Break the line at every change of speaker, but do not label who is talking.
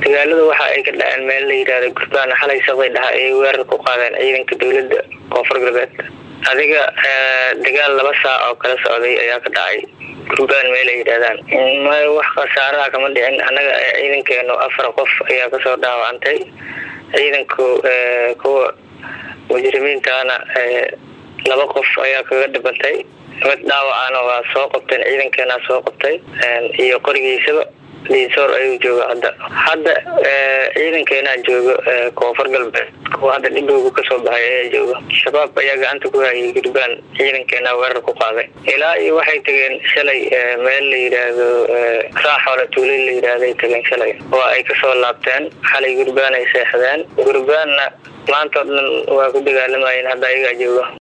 dagaalada waxa ay ka dhaceen meel la yiraahdo Gurbaan xalay sabay dhaha ay weerar ku qaadeen ciidanka dawladda Koonfur Galbeed adiga dagaal 2 saac oo kala socday ayaa ka dhacay Gurbaan meel ay yiraahdaan ma wax khasaaraha kama dhicin anaga ciidankeenu 4 qof ayaa ka soo dhaawacantay ciidanku kuwa mujrimiintana 2 qof ayaa kaga dhibantay mid dhaawacana waa soo qabteen ciidankeena soo qabtay iyo qorigiisaba liisor ayuu jooga hadda ciidankeena jooga Koonfur Galbeed kuwa hadda dhibowga ka soo baxay ayaa jooga shabaab ayaa gacanta ku hayay Gurbaan ciidankeena weerar ku qaaday ilaa iyo waxay tageen shalay meel la yiraahdo raaxo tuulay la yiraahdo tageen shalay waa ay ka soo laabteen xalay Gurbaan ay seexdeen Gurbaanna maanta waa ku dagaalamayeen hadda ayaga jooga